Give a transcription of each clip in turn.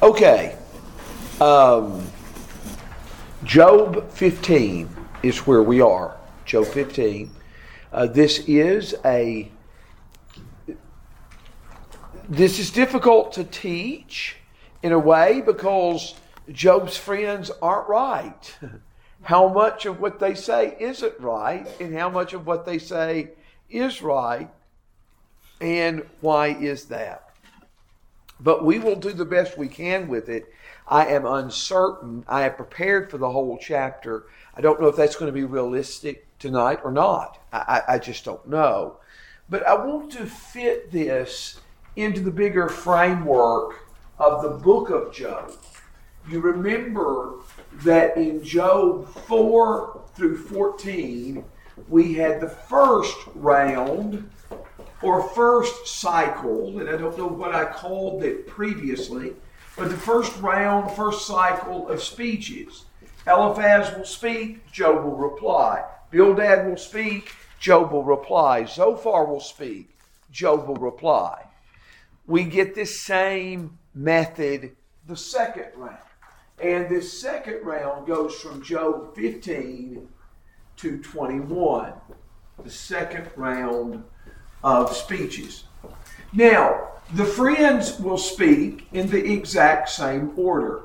Okay. Job 15 is where we are. Job 15. This is difficult to teach in a way because Job's friends aren't right. How much of what they say isn't right, and how much of what they say is right, and why is that? But we will do the best we can with it. I am uncertain. I have prepared for the whole chapter. I don't know if that's going to be realistic tonight or not. I just don't know. But I want to fit this into the bigger framework of the book of Job. You remember that in Job 4 through 14, we had the first round or first cycle, and I don't know what I called it previously, but the first round, first cycle of speeches. Eliphaz will speak, Job will reply. Bildad will speak, Job will reply. Zophar will speak, Job will reply. We get this same method the second round. And this second round goes from Job 15 to 21. The second round of speeches. Now, the friends will speak in the exact same order.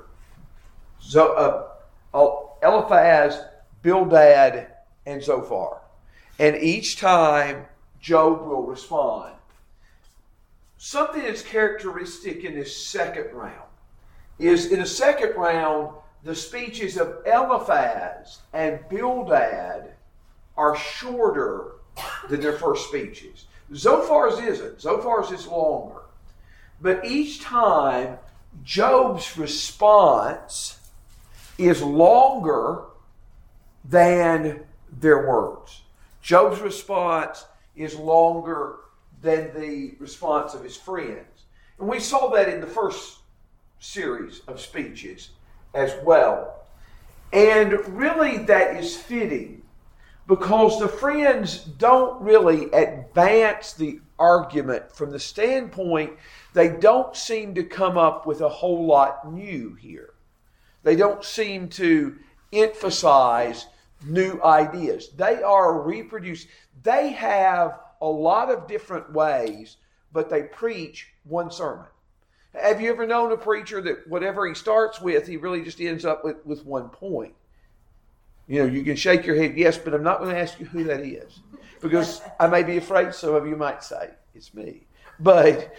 Eliphaz, Bildad, and Zophar. And each time, Job will respond. Something that's characteristic in this second round is in the second round, the speeches of Eliphaz and Bildad are shorter than their first speeches. Zophar's isn't. Zophar's is longer. But each time, Job's response is longer than their words. Job's response is longer than the response of his friends. And we saw that in the first series of speeches as well. And really that is fitting because the friends don't really advance the argument from the standpoint they don't seem to come up with a whole lot new here. They don't seem to emphasize new ideas. They are reproduced. They have a lot of different ways, but they preach one sermon. Have you ever known a preacher that whatever he starts with, he really just ends up with one point? You know, you can shake your head, yes, but I'm not going to ask you who that is. Because I may be afraid some of you might say, it's me. But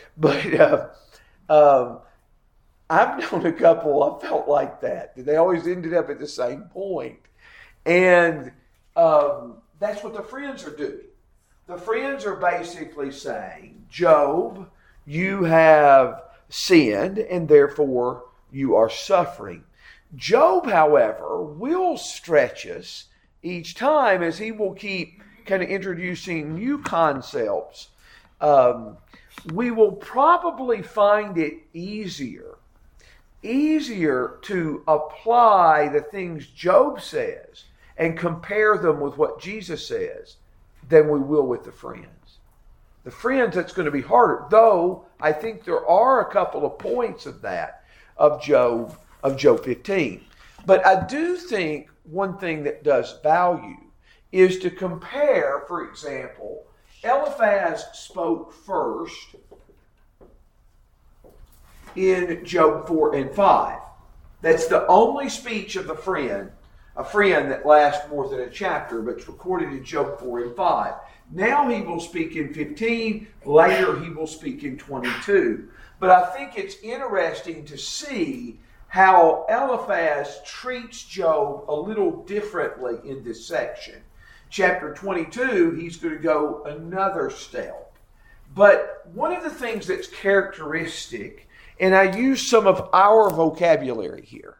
I've known a couple I felt like that. They always ended up at the same point. And that's what the friends are doing. The friends are basically saying, Job, you have sinned and therefore you are suffering. Job, however, will stretch us each time as he will keep kind of introducing new concepts. We will probably find it easier to apply the things Job says and compare them with what Jesus says than we will with the friends. The friends, that's going to be harder, though I think there are a couple of points of that, of Job 15. But I do think one thing that does value is to compare, for example, Eliphaz spoke first in Job 4 and 5. That's the only speech of a friend that lasts more than a chapter, but it's recorded in Job 4 and 5. Now he will speak in 15. Later he will speak in 22. But I think it's interesting to see how Eliphaz treats Job a little differently in this section. Chapter 22, he's going to go another step. But one of the things that's characteristic, and I use some of our vocabulary here,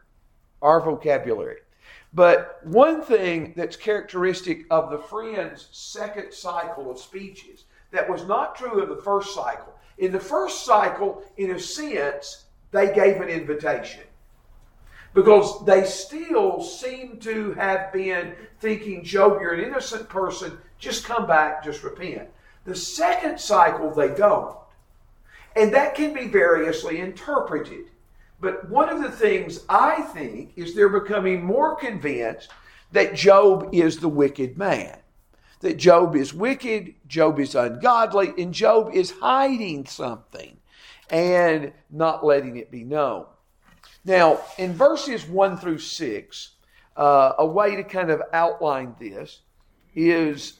but one thing that's characteristic of the friends' second cycle of speeches that was not true of the first cycle. In the first cycle, in a sense, they gave an invitation. Because they still seem to have been thinking, Job, you're an innocent person, just come back, just repent. The second cycle, they don't. And that can be variously interpreted. But one of the things I think is they're becoming more convinced that Job is the wicked man. That Job is wicked, Job is ungodly, and Job is hiding something and not letting it be known. Now, in verses 1 through 6, a way to kind of outline this is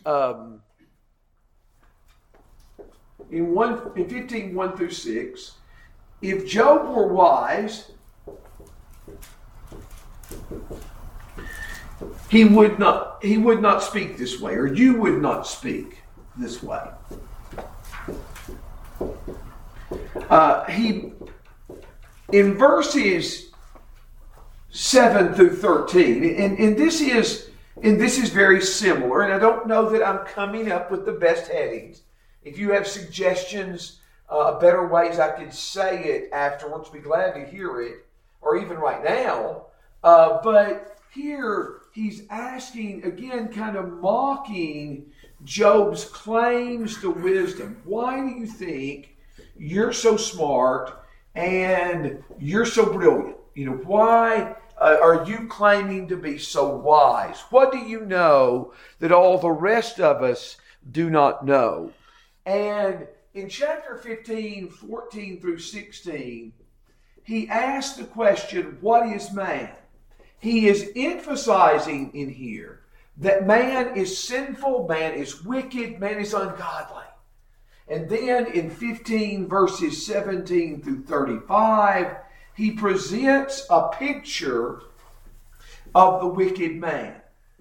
in 15, 1 through 6, if Job were wise, he would not speak this way, or you would not speak this way. In verses 7 through 13, and this is very similar, and I don't know that I'm coming up with the best headings. If you have suggestions, better ways I could say it afterwards, be glad to hear it, or even right now. But here he's asking, again, kind of mocking Job's claims to wisdom. Why do you think you're so smart and you're so brilliant? Why are you claiming to be so wise? What do you know that all the rest of us do not know? And in chapter 15, 14 through 16, he asks the question, what is man? He is emphasizing in here that man is sinful, man is wicked, man is ungodly. And then in 15 verses 17 through 35, he presents a picture of the wicked man.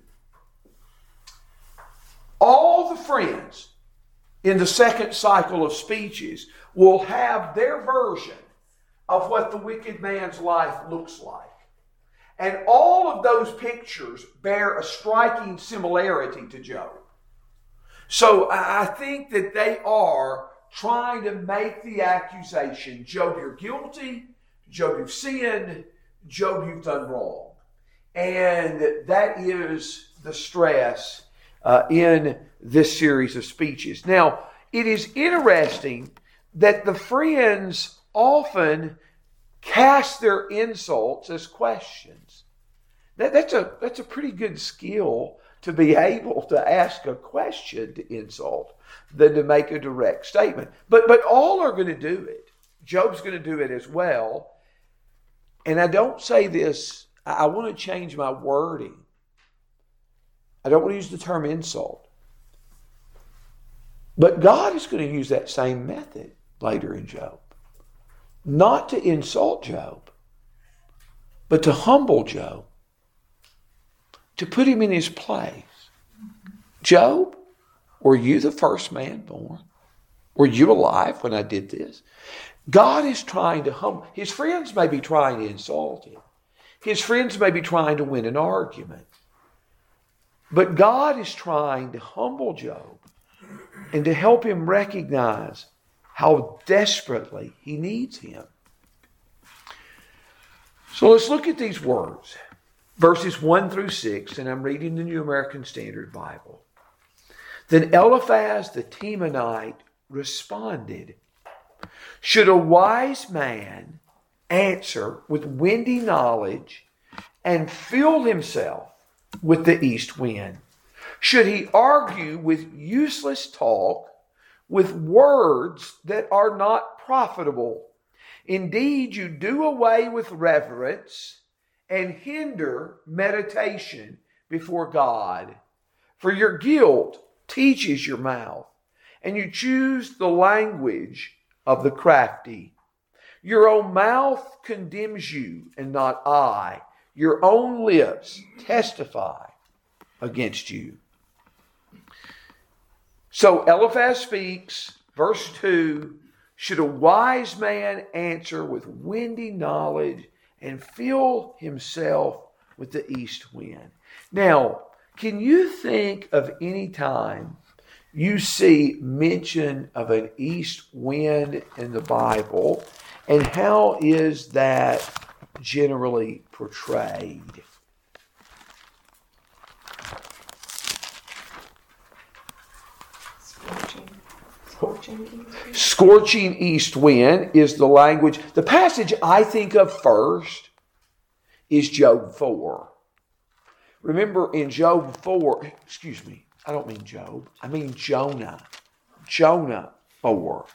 All the friends in the second cycle of speeches will have their version of what the wicked man's life looks like. And all of those pictures bear a striking similarity to Job. So I think that they are trying to make the accusation, Job, you're guilty, Job, you've sinned, Job, you've done wrong. And that is the stress in this series of speeches. Now, it is interesting that the friends often cast their insults as questions. That's a pretty good skill to be able to ask a question to insult than to make a direct statement. But all are going to do it. Job's going to do it as well. And I don't say this, I want to change my wording. I don't want to use the term insult. But God is going to use that same method later in Job. Not to insult Job, but to humble Job. To put him in his place. Job, were you the first man born? Were you alive when I did this? God is trying to humble. His friends may be trying to insult him. His friends may be trying to win an argument. But God is trying to humble Job and to help him recognize how desperately he needs him. So let's look at these words. Verses 1 through 6, and I'm reading the New American Standard Bible. Then Eliphaz the Temanite responded, should a wise man answer with windy knowledge and fill himself with the east wind? Should he argue with useless talk, with words that are not profitable? Indeed, you do away with reverence and hinder meditation before God. For your guilt teaches your mouth, and you choose the language of the crafty. Your own mouth condemns you, and not I. Your own lips testify against you. So Eliphaz speaks, verse 2, should a wise man answer with windy knowledge and fill himself with the east wind? Now, can you think of any time you see mention of an east wind in the Bible, and how is that generally portrayed? Scorching east wind is the language. The passage I think of first is Job 4. Remember in Job 4, I don't mean Job, I mean Jonah. Jonah 4.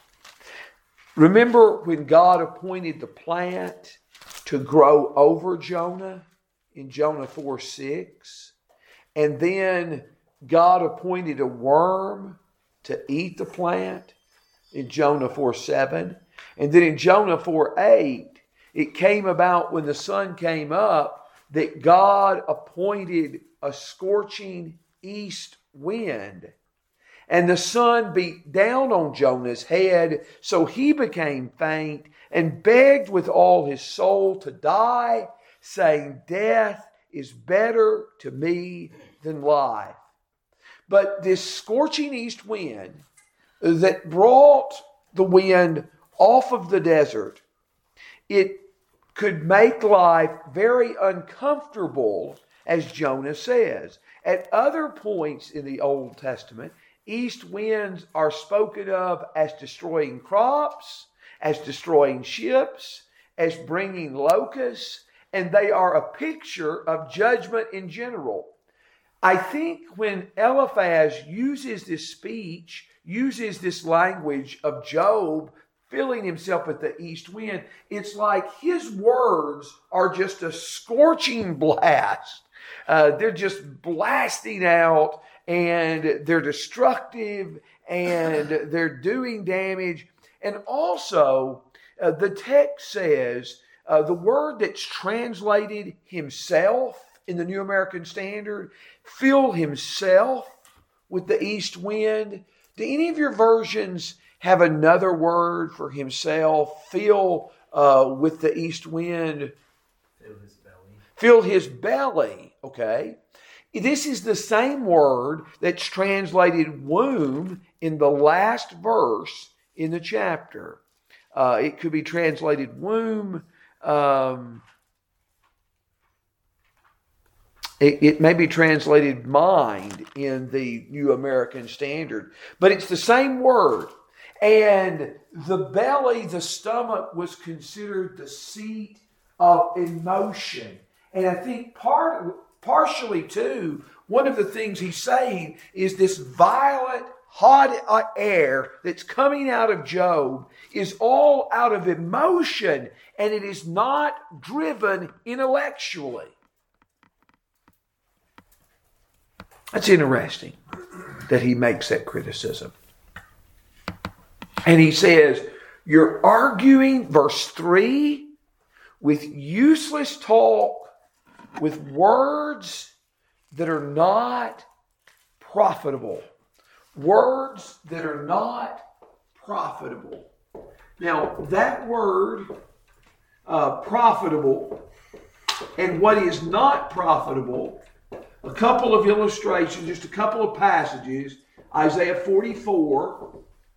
Remember when God appointed the plant to grow over Jonah in Jonah 4:6? And then God appointed a worm to eat the plant in Jonah 4:7. And then in Jonah 4:8, it came about when the sun came up that God appointed a scorching east wind. And the sun beat down on Jonah's head, so he became faint and begged with all his soul to die, saying, "Death is better to me than life." But this scorching east wind that brought the wind off of the desert, it could make life very uncomfortable, as Jonah says. At other points in the Old Testament, east winds are spoken of as destroying crops, as destroying ships, as bringing locusts, and they are a picture of judgment in general. I think when Eliphaz uses this speech, uses this language of Job filling himself with the east wind, it's like his words are just a scorching blast. They're just blasting out, and they're destructive, and they're doing damage. And also, the text says, the word that's translated himself in the New American Standard, fill himself with the east wind. Do any of your versions have another word for himself? Fill with the east wind. Fill his belly. Fill his belly, okay. This is the same word that's translated womb in the last verse in the chapter. It could be translated womb. It may be translated mind in the New American Standard, but it's the same word. And the belly, the stomach, was considered the seat of emotion. And I think partially too, one of the things he's saying is this violent, hot air that's coming out of Job is all out of emotion, and it is not driven intellectually. That's interesting that he makes that criticism. And he says, you're arguing, verse 3, with useless talk, with words that are not profitable. Words that are not profitable. Now, that word, profitable, and what is not profitable, a couple of illustrations, just a couple of passages. Isaiah 44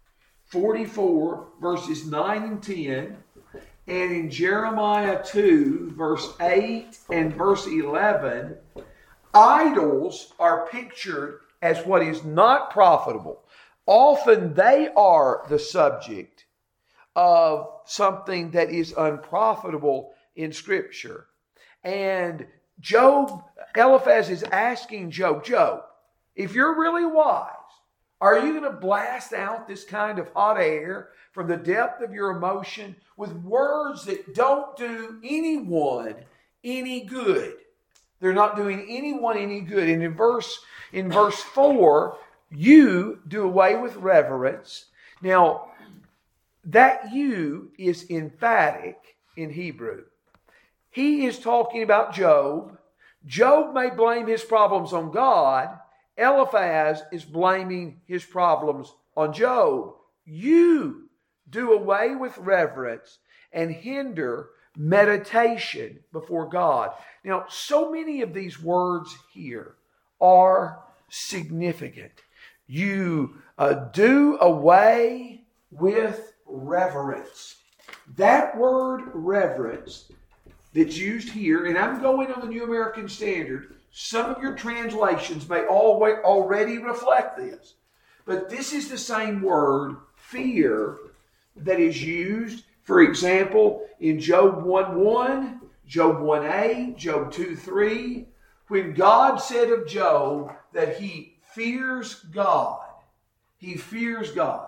verses 9 and 10, and in Jeremiah 2 verse 8 and verse 11, idols are pictured as what is not profitable. Often they are the subject of something that is unprofitable in Scripture. And Eliphaz is asking Job, if you're really wise, are you going to blast out this kind of hot air from the depth of your emotion with words that don't do anyone any good? They're not doing anyone any good. And in verse 4, you do away with reverence. Now, that you is emphatic in Hebrew. He is talking about Job. Job may blame his problems on God. Eliphaz is blaming his problems on Job. You do away with reverence and hinder meditation before God. Now, so many of these words here are significant. You do away with reverence. That word reverence that's used here, and I'm going on the New American Standard. Some of your translations may already reflect this. But this is the same word fear that is used, for example, in Job 1:1, Job 1:8, Job 2:3, when God said of Job that he fears God. He fears God.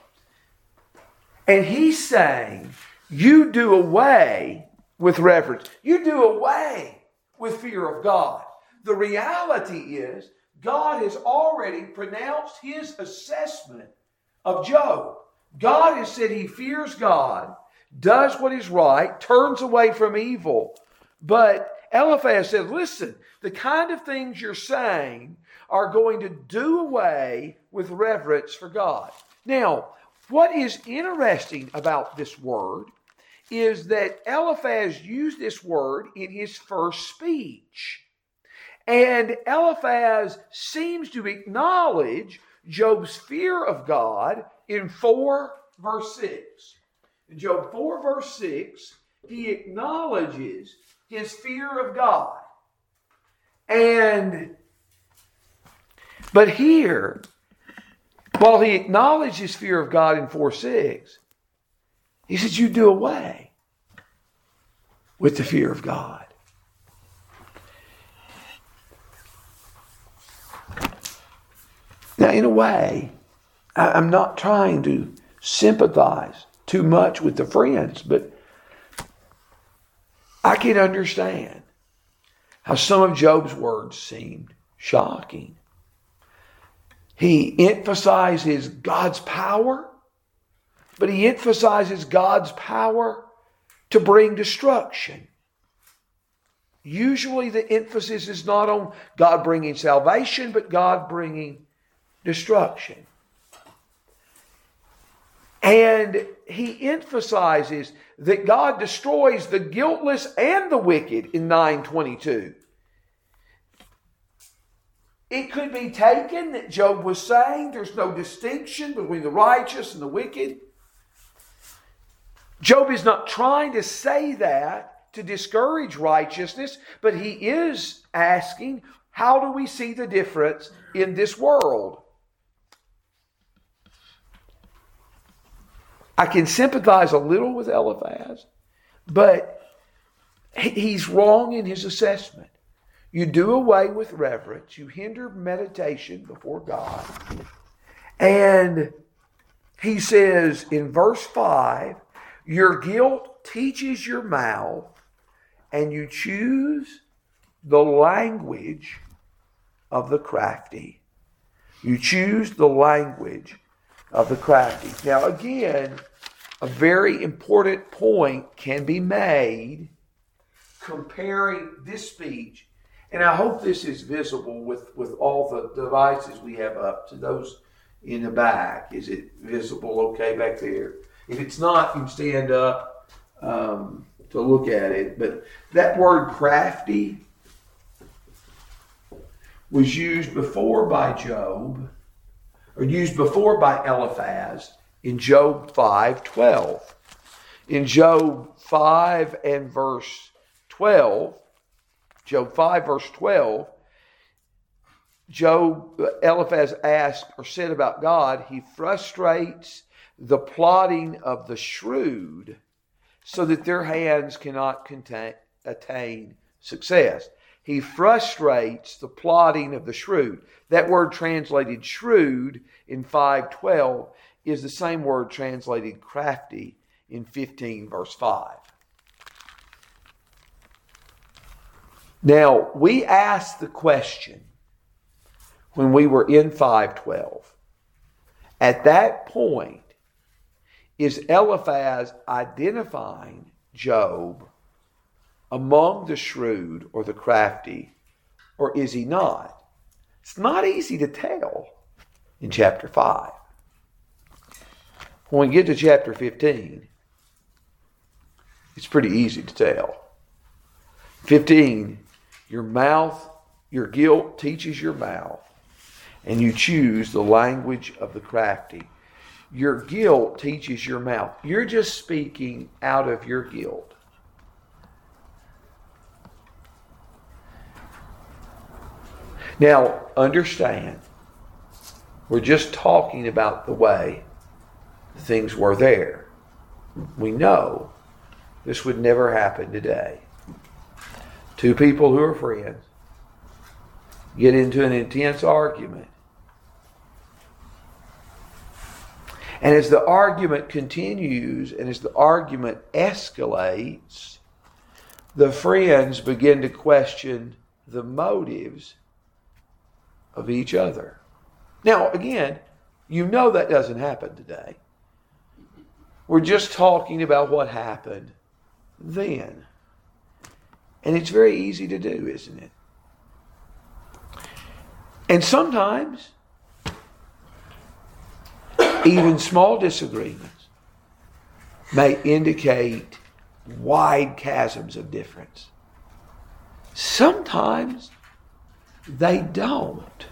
And he's saying, you do away with reverence. You do away with fear of God. The reality is, God has already pronounced his assessment of Job. God has said he fears God, does what is right, turns away from evil. But Eliphaz said, listen, the kind of things you're saying are going to do away with reverence for God. Now, what is interesting about this word is that Eliphaz used this word in his first speech. And Eliphaz seems to acknowledge Job's fear of God in 4 verse 6. In Job 4 verse 6, he acknowledges his fear of God. But here, while he acknowledged his fear of God in 4:6, he says, you do away with the fear of God. Now, in a way, I'm not trying to sympathize too much with the friends, but I can understand how some of Job's words seemed shocking. He emphasizes God's power, but he emphasizes God's power to bring destruction. Usually the emphasis is not on God bringing salvation, but God bringing destruction. And he emphasizes that God destroys the guiltless and the wicked in 9:22. It could be taken that Job was saying there's no distinction between the righteous and the wicked. Job is not trying to say that to discourage righteousness, but he is asking, how do we see the difference in this world? I can sympathize a little with Eliphaz, but he's wrong in his assessment. You do away with reverence. You hinder meditation before God. And he says in verse 5, your guilt teaches your mouth, and you choose the language of the crafty. You choose the language of the crafty. Now again, a very important point can be made comparing this speech, and I hope this is visible with all the devices we have up to those in the back. Is it visible okay back there? If it's not, you can stand up to look at it. But that word crafty was used before by Job, or used before by Eliphaz in Job 5:12. In Job 5 and verse 12, Job 5 verse 12, Eliphaz asked or said about God, he frustrates the plotting of the shrewd so that their hands cannot attain success. He frustrates the plotting of the shrewd. That word translated shrewd in 5:12 is the same word translated crafty in 15 verse 5. Now, we asked the question when we were in 5:12. At that point, is Eliphaz identifying Job among the shrewd or the crafty, or is he not? It's not easy to tell in chapter 5. When we get to chapter 15, it's pretty easy to tell. 15, your guilt teaches your mouth, and you choose the language of the crafty. Your guilt teaches your mouth. You're just speaking out of your guilt. Now, understand, we're just talking about the way things were there. We know this would never happen today. Two people who are friends get into an intense argument. And as the argument continues and as the argument escalates, the friends begin to question the motives of each other. Now, again, you know that doesn't happen today. We're just talking about what happened then. And it's very easy to do, isn't it? And sometimes, even small disagreements may indicate wide chasms of difference. Sometimes they don't.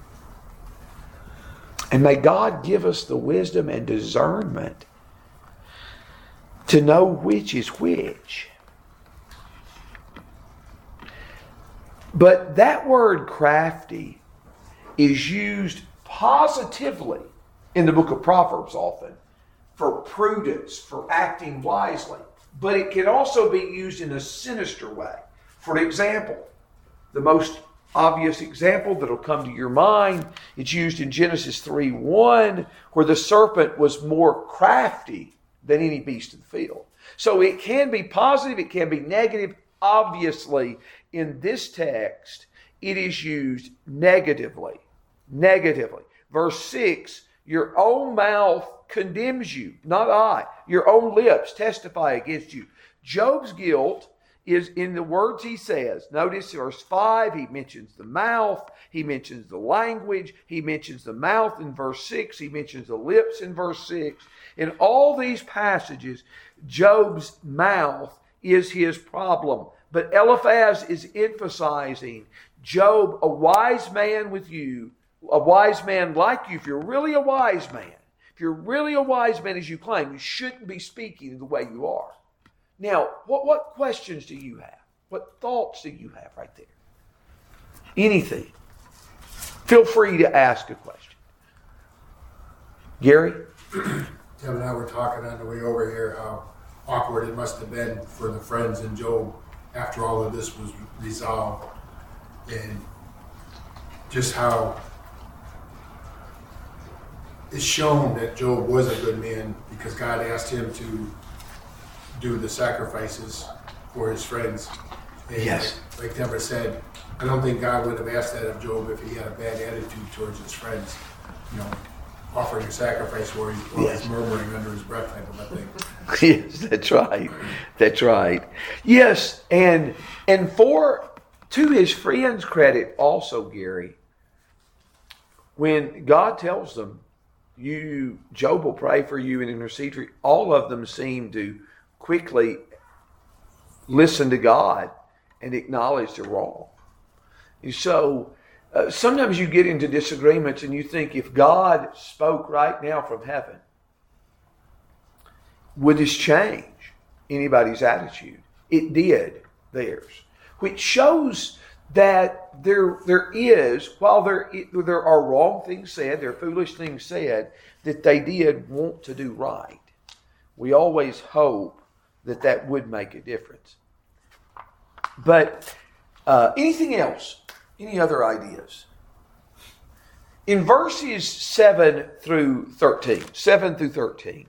And may God give us the wisdom and discernment to know which is which. But that word crafty is used positively in the book of Proverbs often for prudence, for acting wisely. But it can also be used in a sinister way. For example, the most obvious example that'll come to your mind, it's used in Genesis 3:1, where the serpent was more crafty than any beast of the field. So it can be positive, it can be negative. Obviously, in this text, it is used negatively. Negatively. Verse 6, your own mouth condemns you, not I. Your own lips testify against you. Job's guilt is in the words he says. Notice verse 5, he mentions the mouth, he mentions the language, he mentions the mouth in verse 6, he mentions the lips in verse 6. In all these passages, Job's mouth is his problem. But Eliphaz is emphasizing, Job, a wise man with you, a wise man like you, if you're really a wise man, if you're really a wise man as you claim, you shouldn't be speaking the way you are. Now, what questions do you have? What thoughts do you have right there? Anything. Feel free to ask a question. Gary? Tim and I were talking on the way over here how awkward it must have been for the friends and Job after all of this was resolved, and just how it's shown that Job was a good man because God asked him to do the sacrifices for his friends. And yes. Like Deborah said, I don't think God would have asked that of Job if he had a bad attitude towards his friends. Offering a sacrifice where he's murmuring under his breath type of a thing. Yes, that's right. That's right. Yes, and to his friends' credit also, Gary, when God tells them, Job will pray for you and intercede for you, all of them seem to quickly listen to God and acknowledge they're wrong. And so sometimes you get into disagreements and you think, if God spoke right now from heaven, would this change anybody's attitude? It did theirs, which shows that there is, while there are wrong things said, there are foolish things said, that they did want to do right. We always hope that would make a difference. But anything else? Any other ideas? In verses 7 through 13,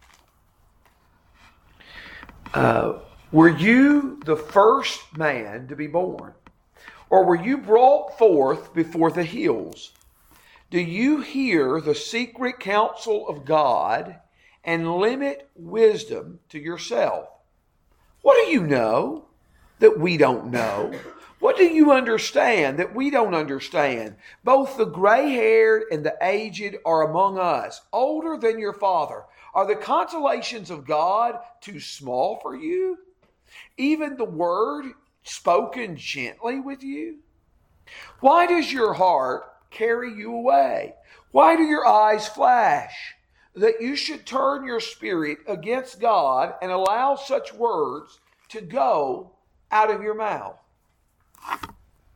were you the first man to be born? Or were you brought forth before the hills? Do you hear the secret counsel of God and limit wisdom to yourself? What do you know that we don't know? What do you understand that we don't understand? Both the gray-haired and the aged are among us, older than your father. Are the consolations of God too small for you? Even the word spoken gently with you? Why does your heart carry you away? Why do your eyes flash? That you should turn your spirit against God and allow such words to go out of your mouth.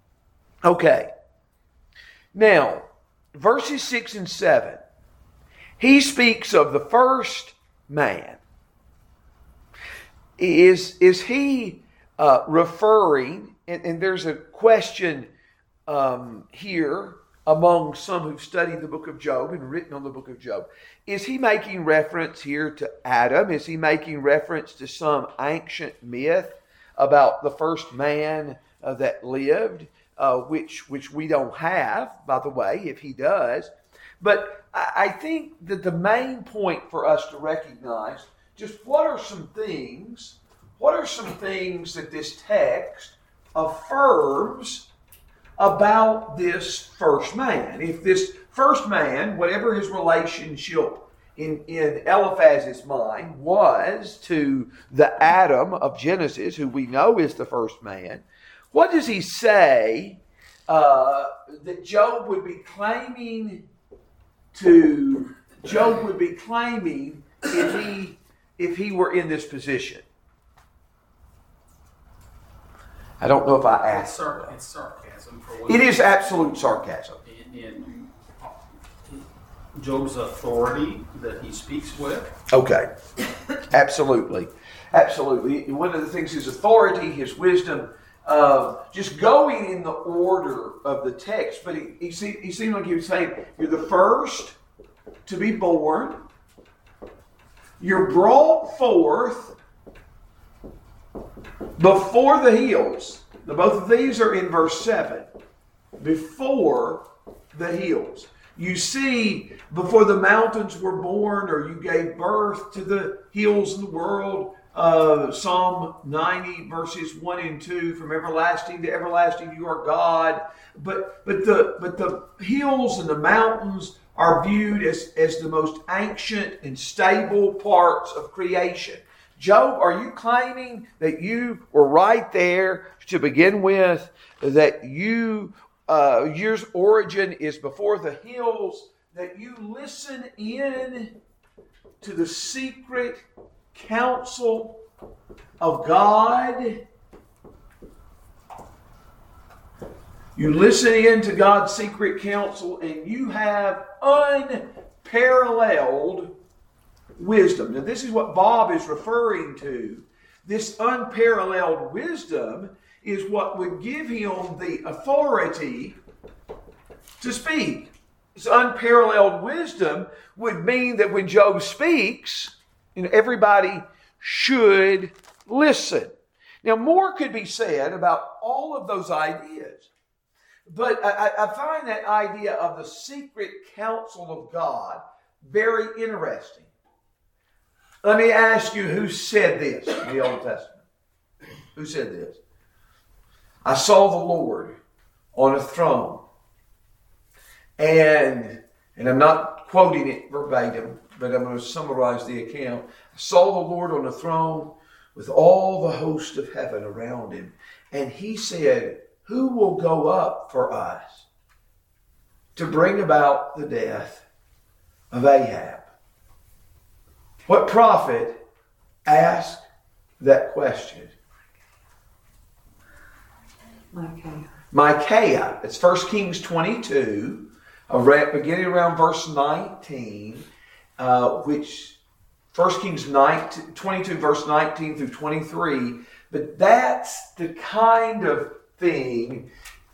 Okay. Now, verses 6 and 7. he speaks of the first man. Is he referring, and there's a question here among some who've studied the book of Job and written on the book of Job. Is he making reference here to Adam? Is he making reference to some ancient myth about the first man that lived, which we don't have, by the way, if he does? But I think that the main point for us to recognize, just what are some things that this text affirms about this first man? If this first man, whatever his relationship in Eliphaz's mind was to the Adam of Genesis, who we know is the first man, what does he say that Job would be claiming if he were in this position? I don't know if I asked. It's sarcasm. For what it is absolute sarcasm. In Job's authority that he speaks with. Okay. Absolutely. One of the things, his authority, his wisdom, just going in the order of the text. But he seemed like he was saying, you're the first to be born. You're brought forth before the hills. Both of these are in verse 7. Before the hills. You see, before the mountains were born, or you gave birth to the hills in the world, Psalm 90 verses 1 and 2, from everlasting to everlasting you are God. But the hills and the mountains are viewed as the most ancient and stable parts of creation. Job, are you claiming that you were right there to begin with, that your origin is before the hills, that you listen in to the secret counsel of God? You listen in to God's secret counsel, and you have unparalleled wisdom. Now, this is what Bob is referring to. This unparalleled wisdom is what would give him the authority to speak. This unparalleled wisdom would mean that when Job speaks, everybody should listen. Now, more could be said about all of those ideas, but I find that idea of the secret counsel of God very interesting. Let me ask you, who said this in the Old Testament? Who said this? I saw the Lord on a throne. And I'm not quoting it verbatim, but I'm going to summarize the account. I saw the Lord on a throne with all the host of heaven around him. And he said, who will go up for us to bring about the death of Ahab? What prophet asked that question? Micaiah. It's 1 Kings 22, beginning around verse 19, which 1 Kings 22, verse 19 through 23. But that's the kind of thing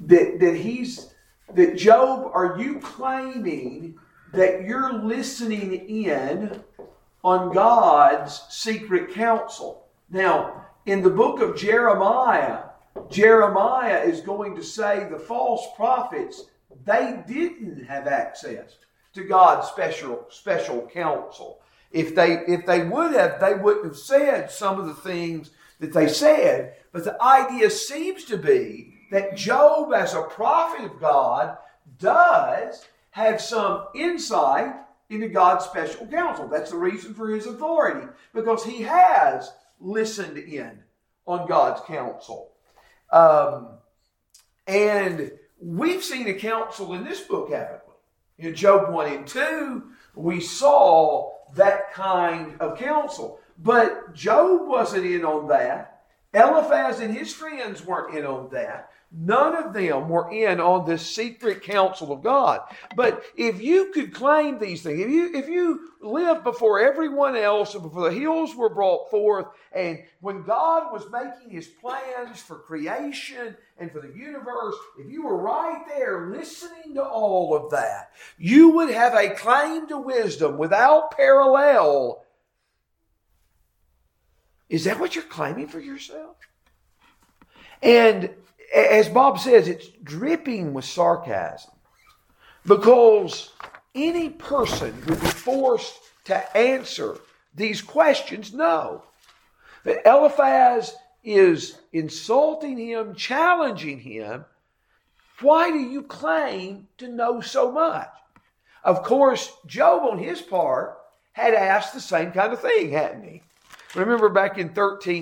that Job, are you claiming that you're listening in on God's secret counsel? Now, in the book of Jeremiah is going to say the false prophets, they didn't have access to God's special counsel. If they would have, they wouldn't have said some of the things that they said. But the idea seems to be that Job, as a prophet of God, does have some insight into God's special counsel. That's the reason for his authority, because he has listened in on God's counsel. And we've seen a counsel in this book, haven't we? In Job 1 and 2, we saw that kind of counsel. But Job wasn't in on that. Eliphaz and his friends weren't in on that. None of them were in on this secret counsel of God. But if you could claim these things, if you lived before everyone else and before the hills were brought forth, and when God was making his plans for creation and for the universe, if you were right there listening to all of that, you would have a claim to wisdom without parallel. Is that what you're claiming for yourself? And as Bob says, it's dripping with sarcasm, because any person would be forced to answer these questions. No. That Eliphaz is insulting him, challenging him. Why do you claim to know so much? Of course, Job on his part had asked the same kind of thing, hadn't he? Remember back in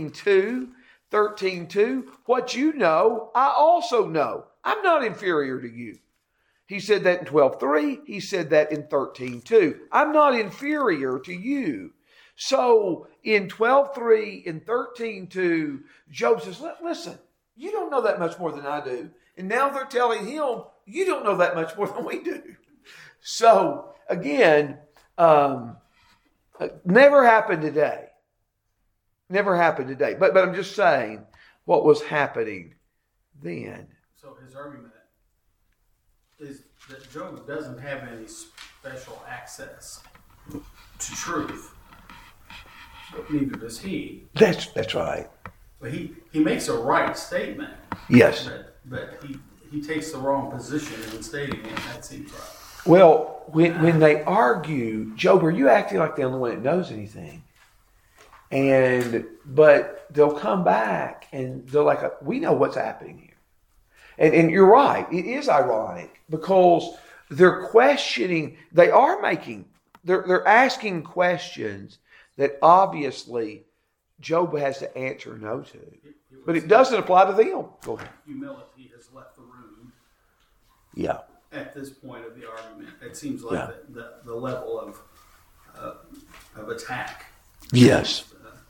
13:2, what you know, I also know. I'm not inferior to you. He said that in 12:3. He said that in 13:2. I'm not inferior to you. So in 12:3, in 13:2, Job says, listen, you don't know that much more than I do. And now they're telling him, you don't know that much more than we do. So again, never happened today. Never happened today. But I'm just saying what was happening then. So his argument is that Job doesn't have any special access to truth. But neither does he. That's right. But he makes a right statement. Yes. But he takes the wrong position in stating it. That seems right. Well, when they argue, Job, are you acting like the only one that knows anything? But they'll come back and they're like, we know what's happening here. And you're right. It is ironic because they're questioning, they're asking questions that obviously Job has to answer no to. But it doesn't apply to them. Go ahead. Humility has left the room. Yeah. At this point of the argument, it seems like the level of attack. Yes.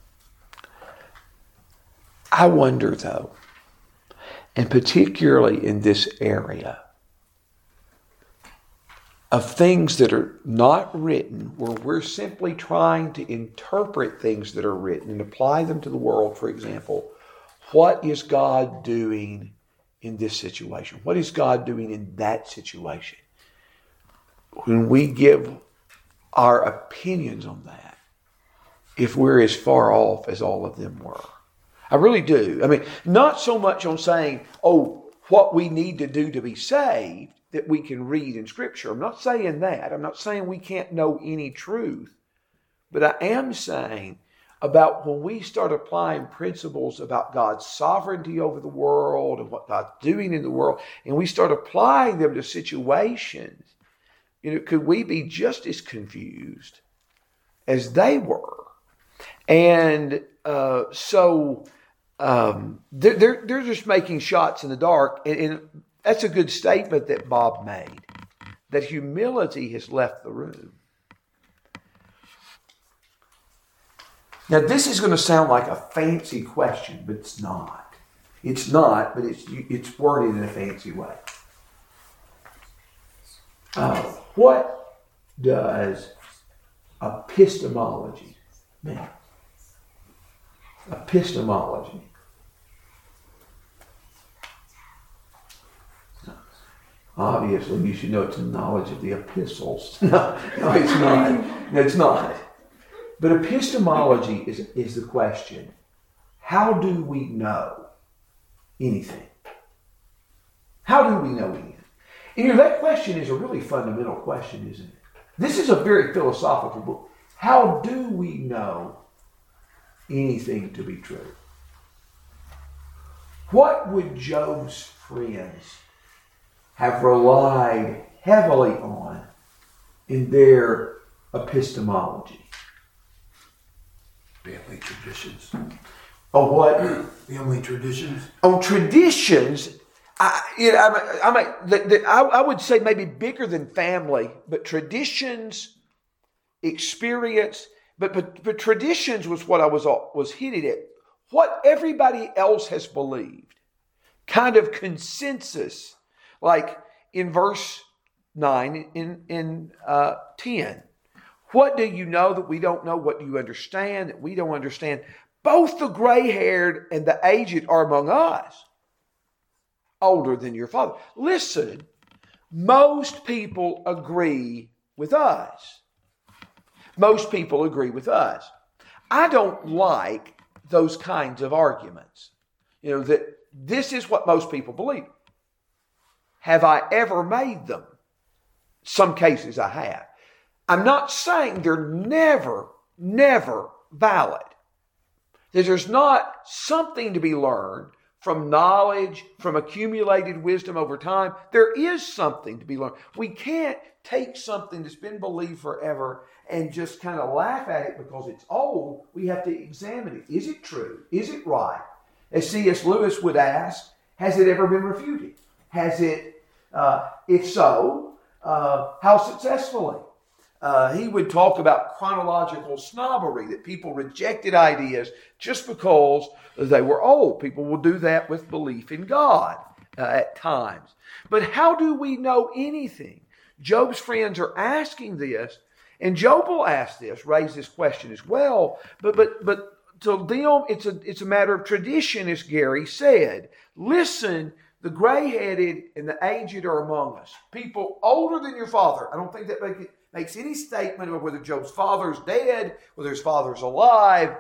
I wonder, though, and particularly in this area, of things that are not written, where we're simply trying to interpret things that are written and apply them to the world. For example, what is God doing in this situation? What is God doing in that situation? When we give our opinions on that, if we're as far off as all of them were. I really do. I mean, not so much on saying, what we need to do to be saved that we can read in Scripture. I'm not saying that. I'm not saying we can't know any truth. But I am saying about when we start applying principles about God's sovereignty over the world and what God's doing in the world, and we start applying them to situations, could we be just as confused as they were? And so they're just making shots in the dark. And that's a good statement that Bob made, that humility has left the room. Now, this is going to sound like a fancy question, but it's not. It's not, but it's worded in a fancy way. What does epistemology mean? Epistemology. Obviously, you should know it's a knowledge of the epistles. No, it's not. No, it's not. But epistemology is the question. How do we know anything? How do we know anything? And that question is a really fundamental question, isn't it? This is a very philosophical book. How do we know anything to be true? What would Job's friends have relied heavily on in their epistemology? Family traditions. Oh, what? Family traditions. On traditions, I would say maybe bigger than family, but traditions, experience, but traditions was what I was hitting at. what everybody else has believed, kind of consensus, like in verse 9 in 10. What do you know that we don't know? What do you understand that we don't understand? Both the gray-haired and the aged are among us, older than your father. Listen, most people agree with us. Most people agree with us. I don't like those kinds of arguments. That this is what most people believe. Have I ever made them? Some cases I have. I'm not saying they're never valid. There's not something to be learned from knowledge, from accumulated wisdom over time. There is something to be learned. We can't take something that's been believed forever and just kind of laugh at it because it's old. We have to examine it. Is it true? Is it right? As C.S. Lewis would ask, has it ever been refuted? Has it, if so, how successfully? He would talk about chronological snobbery, that people rejected ideas just because they were old. People will do that with belief in God at times. But how do we know anything? Job's friends are asking this, and Job will ask this, raise this question as well. But to them, it's a matter of tradition, as Gary said. Listen, the gray-headed and the aged are among us. People older than your father. I don't think that makes any statement of whether Job's father's dead, whether his father's alive.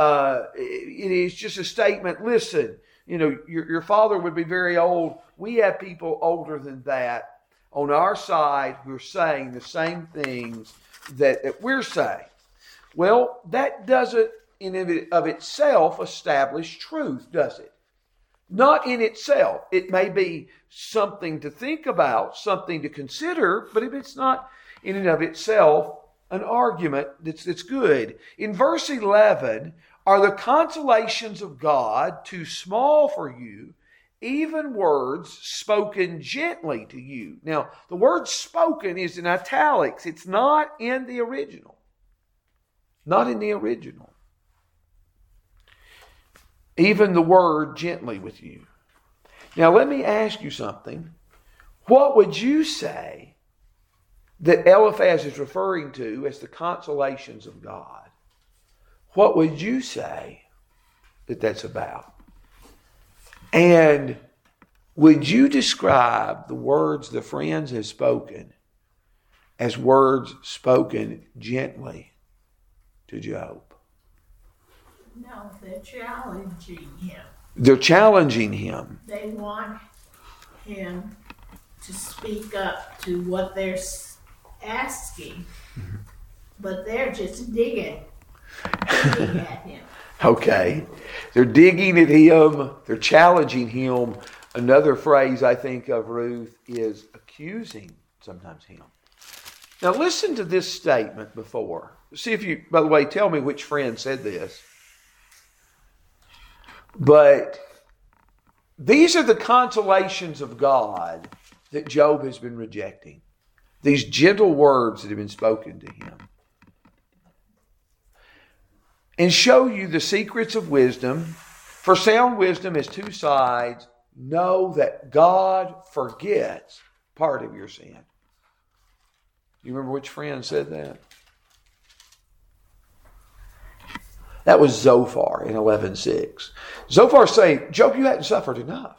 It is just a statement. Listen, your father would be very old. We have people older than that on our side who are saying the same things that we're saying. Well, that doesn't in and of itself establish truth, does it? Not in itself. It may be something to think about, something to consider, but if it's not in and of itself an argument that's good. In verse 11, are the consolations of God too small for you, even words spoken gently to you? Now, the word spoken is in italics. It's not in the original. Not in the original. Even the word gently with you. Now, let me ask you something. What would you say that Eliphaz is referring to as the consolations of God? What would you say that that's about? And would you describe the words the friends have spoken as words spoken gently to Job? No, they're challenging him. They're challenging him. They want him to speak up to what they're asking, but they're just digging at him. Okay. They're digging at him. They're challenging him. Another phrase I think of, Ruth, is accusing sometimes him. Now listen to this statement before. See if you, by the way, tell me which friend said this. But these are the consolations of God that Job has been rejecting. These gentle words that have been spoken to him. And show you the secrets of wisdom. For sound wisdom has two sides. Know that God forgets part of your sin. You remember which friend said that? That was Zophar in 11:6. Zophar saying, Job, you haven't suffered enough.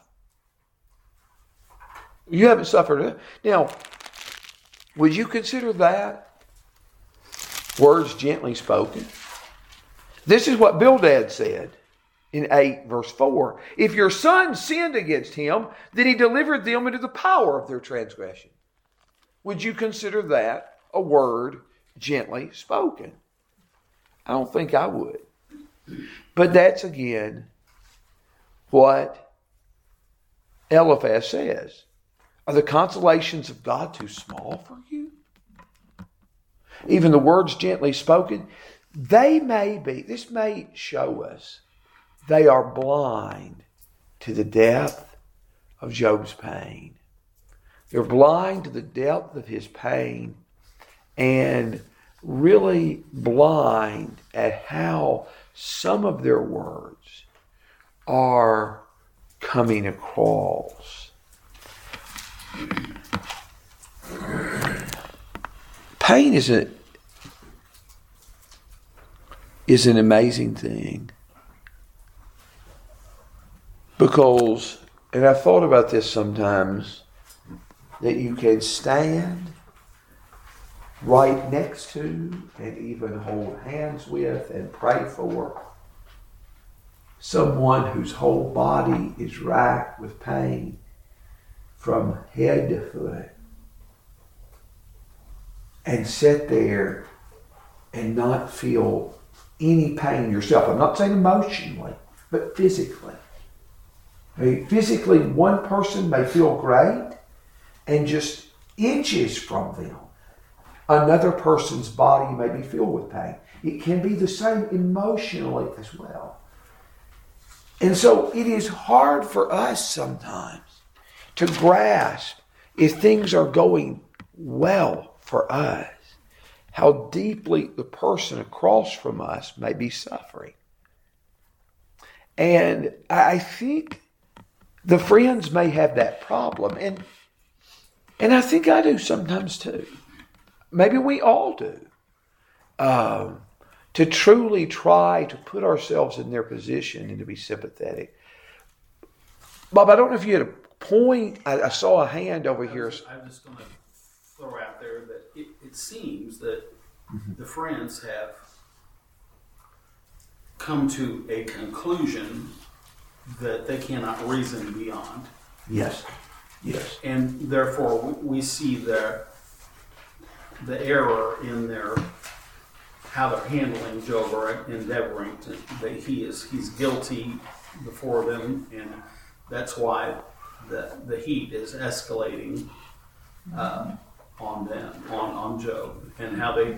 You haven't suffered enough. Now, would you consider that words gently spoken? This is what Bildad said in 8 verse 4. If your son sinned against him, then he delivered them into the power of their transgression. Would you consider that a word gently spoken? I don't think I would. But that's again what Eliphaz says. Are the consolations of God too small for you? Even the words gently spoken, they may be, this may show us they are blind to the depth of Job's pain. They're blind to the depth of his pain and really blind at how some of their words are coming across. Pain is an amazing thing. Because, and I've thought about this sometimes, that you can stand right next to and even hold hands with and pray for someone whose whole body is racked with pain from head to foot, and sit there and not feel any pain yourself. I'm not saying emotionally, but physically. I mean, physically, one person may feel great, and just inches from them, another person's body may be filled with pain. It can be the same emotionally as well. And so it is hard for us sometimes to grasp, if things are going well for us, how deeply the person across from us may be suffering. And I think the friends may have that problem. And I think I do sometimes too. Maybe we all do. To truly try to put ourselves in their position and to be sympathetic. Bob, I don't know if you had a point. I saw a hand over here. I'm just going to throw out there that it seems that the friends have come to a conclusion that they cannot reason beyond. Yes. Yes. And therefore we see the error in their how they're handling Job, or endeavoring to, that he's guilty before them, and that's why the heat is escalating on them, on Job, and how they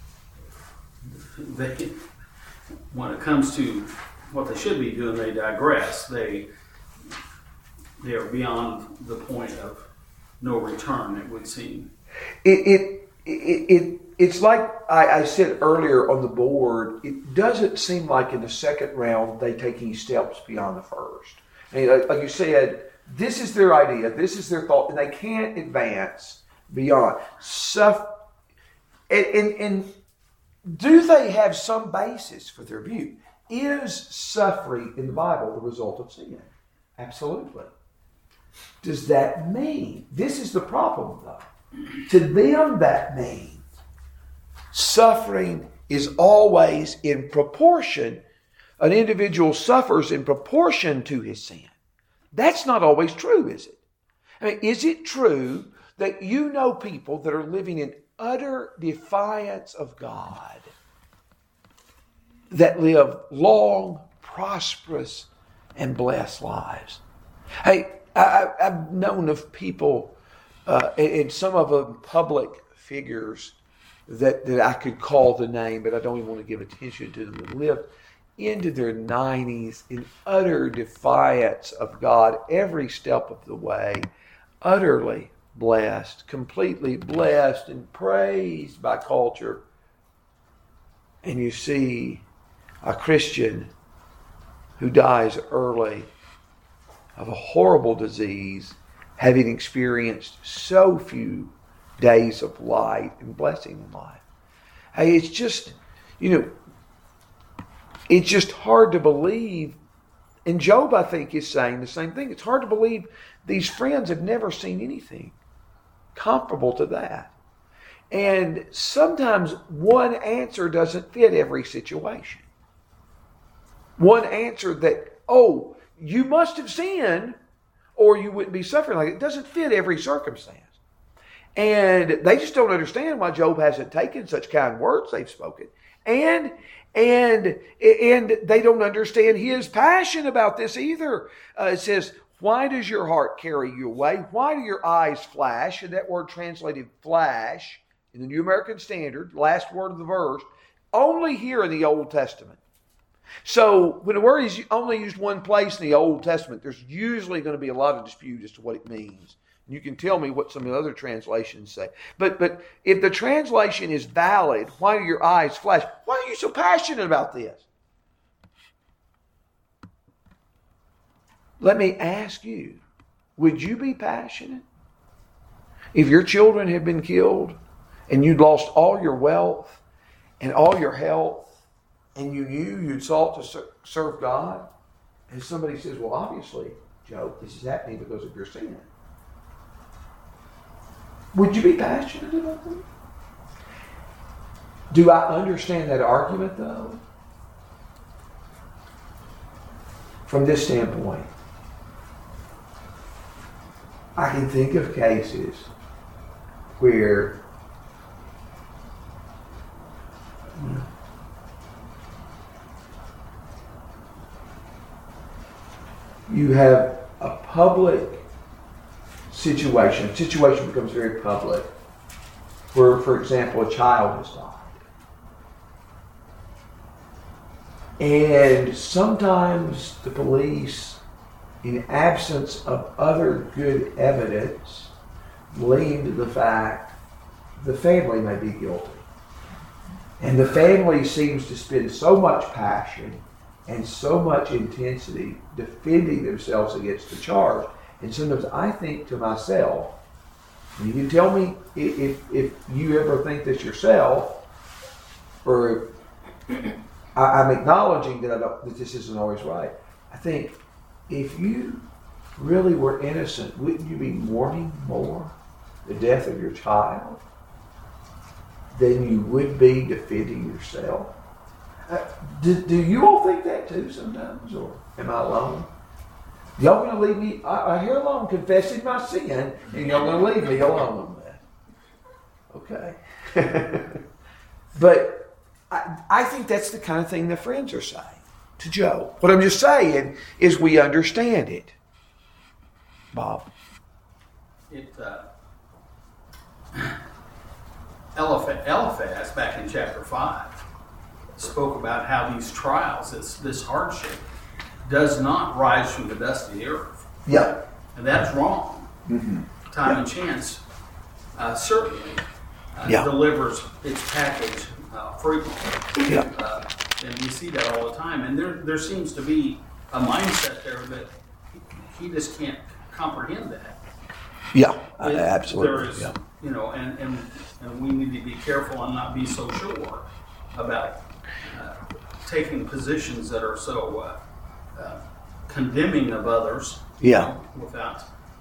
when it comes to what they should be doing, they digress. They are beyond the point of no return, it would seem. It's like I said earlier on the board, it doesn't seem like in the second round they take any steps beyond the first. And like you said, this is their idea, this is their thought, and they can't advance beyond. And do they have some basis for their view? Is suffering in the Bible the result of sin? Absolutely. Does that mean, this is the problem though, to them that means suffering is always in proportion, an individual suffers in proportion to his sin. That's not always true, is it? I mean, is it true that you know people that are living in utter defiance of God, that live long, prosperous, and blessed lives? Hey, I've known of people, and some of them public figures that I could call the name, but I don't even want to give attention to them, that lived into their 90s in utter defiance of God every step of the way, utterly blessed, completely blessed and praised by culture. And you see a Christian who dies early of a horrible disease, having experienced so few days of light and blessing in life. Hey, it's just, it's just hard to believe. And Job, I think, is saying the same thing. It's hard to believe these friends have never seen anything comparable to that. And sometimes one answer doesn't fit every situation. One answer that, oh, you must have sinned or you wouldn't be suffering like it, doesn't fit every circumstance. And they just don't understand why Job hasn't taken such kind words they've spoken. And they don't understand his passion about this either. It says, why does your heart carry you away? Why do your eyes flash? And that word translated flash in the New American Standard, last word of the verse, only here in the Old Testament. So when a word is only used one place in the Old Testament, there's usually going to be a lot of dispute as to what it means. You can tell me what some of the other translations say. But if the translation is valid, why do your eyes flash? Why are you so passionate about this? let me ask you, would you be passionate if your children had been killed and you'd lost all your wealth and all your health and you knew you'd sought to serve God? And somebody says, well, obviously, Job, this is happening because of your sin. Would you be passionate about that? Do I understand that argument, though? From this standpoint, I can think of cases where you have a public situation becomes very public, where, for example, a child has died. And sometimes the police, in absence of other good evidence, lean to the fact the family may be guilty. And the family seems to spend so much passion and so much intensity defending themselves against the charge. And sometimes I think to myself, and you can tell me if you ever think this yourself, or I'm acknowledging that this isn't always right. I think if you really were innocent, wouldn't you be mourning more the death of your child than you would be defending yourself? Do you all think that too sometimes, or am I alone? Y'all going to leave me here alone confessing my sin, and y'all going to leave me alone on that? Okay. But I think that's the kind of thing the friends are saying to Job. What I'm just saying is we understand it. Bob? Eliphaz, back in chapter 5, spoke about how these trials, this hardship, does not rise from the dust of the earth. Yeah. And that's wrong. Mm-hmm. Time and chance certainly delivers its package frequently. Yeah. And we see that all the time. And there seems to be a mindset there that he just can't comprehend that. Yeah, absolutely. There is, and we need to be careful and not be so sure about taking positions that are so condemning of others. Without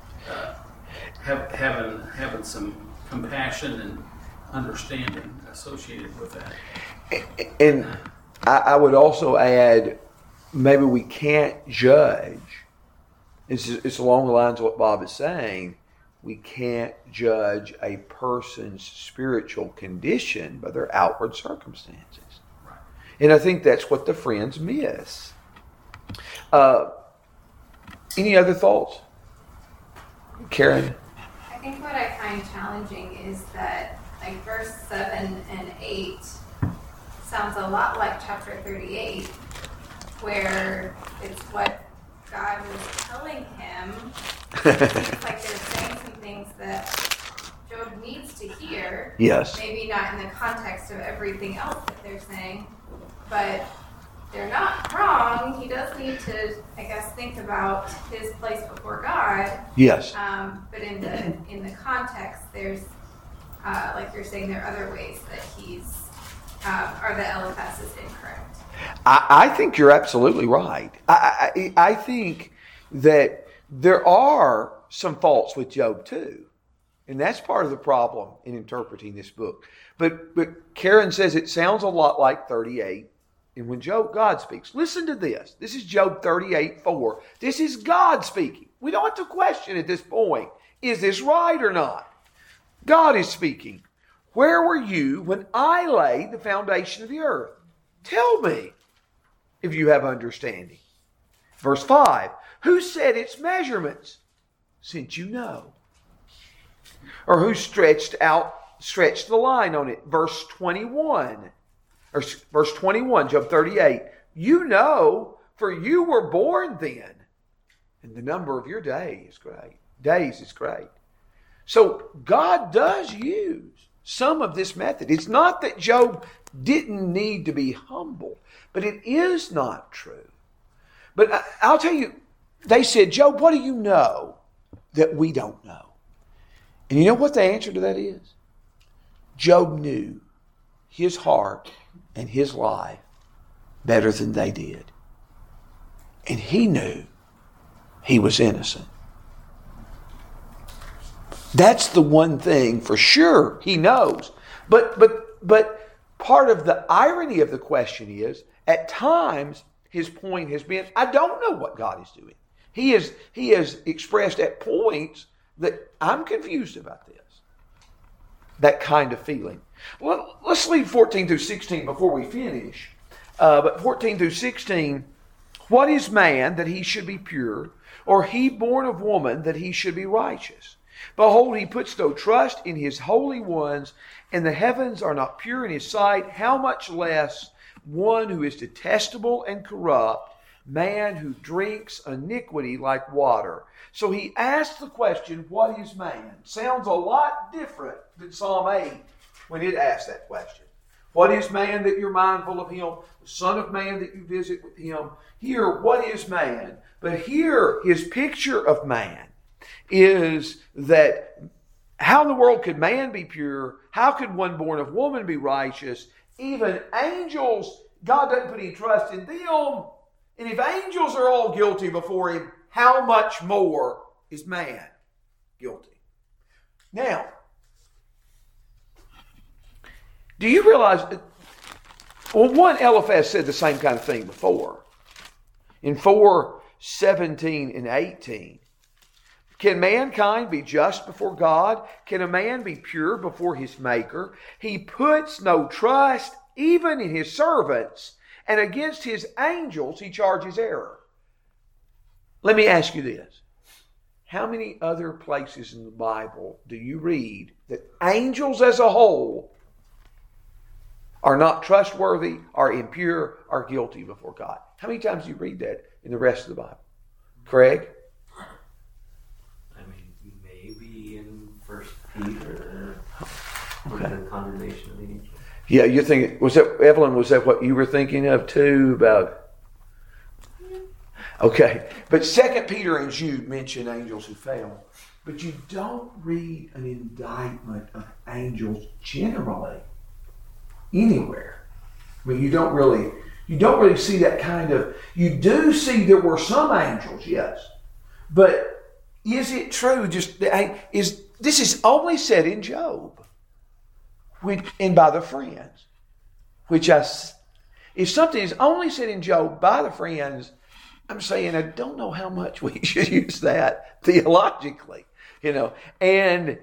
having some compassion and understanding associated with that. And I would also add, maybe we can't judge. It's along the lines of what Bob is saying. We can't judge a person's spiritual condition by their outward circumstances. Right. And I think that's what the friends miss. Any other thoughts? Karen? I think what I find challenging is that like verse 7 and 8 sounds a lot like chapter 38, where it's what God was telling him. It's like they're saying some things that Job needs to hear. Yes. Maybe not in the context of everything else that they're saying, but they're not wrong. He does need to, I guess, think about his place before God. Yes. But in the context, there's like you're saying, there are other ways that he's or that Eliphaz is incorrect. I think you're absolutely right. I think that there are some faults with Job too. And that's part of the problem in interpreting this book. But Karen says it sounds a lot like 38. And when God speaks, listen to this. This is Job 38:4. This is God speaking. We don't have to question at this point, is this right or not? God is speaking. Where were you when I laid the foundation of the earth? Tell me if you have understanding. Verse 5. Who set its measurements, since you know? Or who stretched the line on it? Verse 21. Or verse 21, Job 38. You know, for you were born then, and the number of your days is great. So God does use some of this method. It's not that Job didn't need to be humble, but it is not true. But I'll tell you, they said, Job, what do you know that we don't know? And you know what the answer to that is? Job knew his heart and his life better than they did. And he knew he was innocent. That's the one thing for sure he knows. But part of the irony of the question is, at times, his point has been, I don't know what God is doing. He has expressed at points that I'm confused about this. That kind of feeling. Well, let's leave 14 through 16 before we finish. But 14 through 16, what is man that he should be pure, or he born of woman that he should be righteous? Behold, he puts no trust in his holy ones, and the heavens are not pure in his sight. How much less one who is detestable and corrupt, man who drinks iniquity like water. So he asked the question, what is man? Sounds a lot different than Psalm 8 when it asked that question. What is man that you're mindful of him? The Son of Man that you visit with him. Here, what is man? But here, his picture of man is that how in the world could man be pure? How could one born of woman be righteous? Even angels, God doesn't put any trust in them. And if angels are all guilty before him, how much more is man guilty? Now, do you realize, one, Eliphaz said the same kind of thing before. In 4:17 and 18, can mankind be just before God? Can a man be pure before his Maker? He puts no trust even in his servants, and against his angels he charges error. Let me ask you this. How many other places in the Bible do you read that angels as a whole are not trustworthy, are impure, are guilty before God? How many times do you read that in the rest of the Bible? Craig? I mean, maybe in 1 Peter, Okay. the condemnation of the angels. Yeah, you're thinking, Evelyn, was that what you were thinking of too about? Okay, but 2 Peter and Jude mention angels who fell, but you don't read an indictment of angels generally anywhere. I mean, you don't really see that kind of. You do see there were some angels, yes, but is it true? This is only said in Job, and by the friends, if something is only said in Job by the friends, I'm saying I don't know how much we should use that theologically, and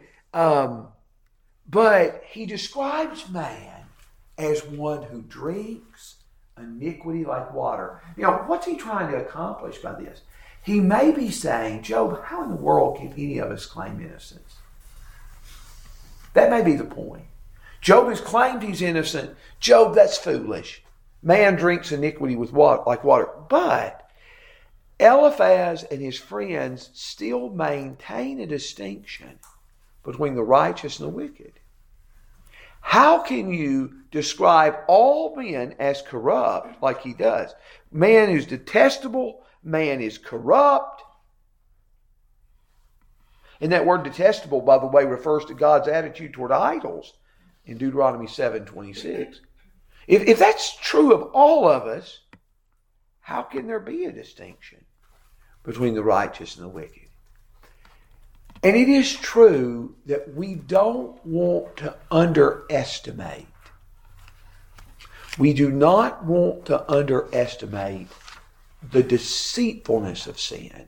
but he describes man as one who drinks iniquity like water. What's he trying to accomplish by this? He may be saying, Job, how in the world can any of us claim innocence? That may be the point. Job has claimed he's innocent. Job, that's foolish. Man drinks iniquity with water, like water. But Eliphaz and his friends still maintain a distinction between the righteous and the wicked. How can you describe all men as corrupt like he does? Man is detestable. Man is corrupt. And that word detestable, by the way, refers to God's attitude toward idols in Deuteronomy 7:26. If that's true of all of us, how can there be a distinction between the righteous and the wicked? And it is true that we don't want to underestimate. We do not want to underestimate the deceitfulness of sin.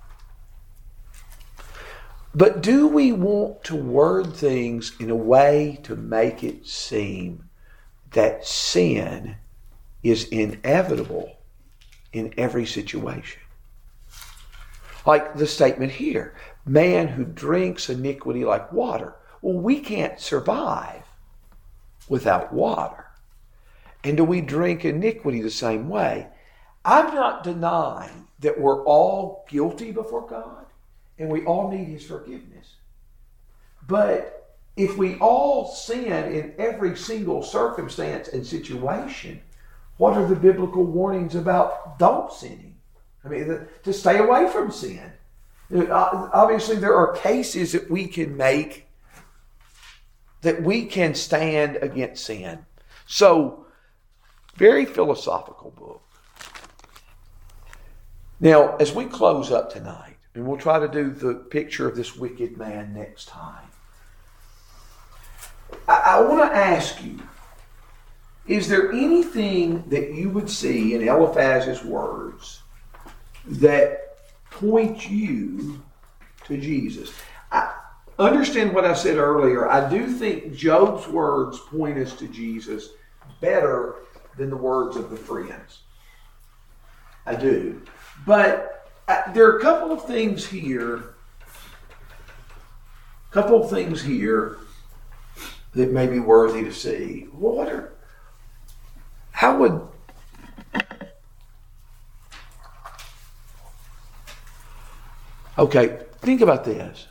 But do we want to word things in a way to make it seem that sin is inevitable in every situation? Like the statement here, man who drinks iniquity like water. Well, we can't survive without water. And do we drink iniquity the same way? I'm not denying that we're all guilty before God and we all need His forgiveness. But if we all sin in every single circumstance and situation, what are the biblical warnings about don't sinning? I mean, to stay away from sin. Obviously, there are cases that we can make that we can stand against sin. So, very philosophical book. Now, as we close up tonight, and we'll try to do the picture of this wicked man next time, I want to ask you, is there anything that you would see in Eliphaz's words that point you to Jesus? I understand what I said earlier. I do think Job's words point us to Jesus better than the words of the friends. I do. But there are a couple of things here that may be worthy to see. Okay, think about this.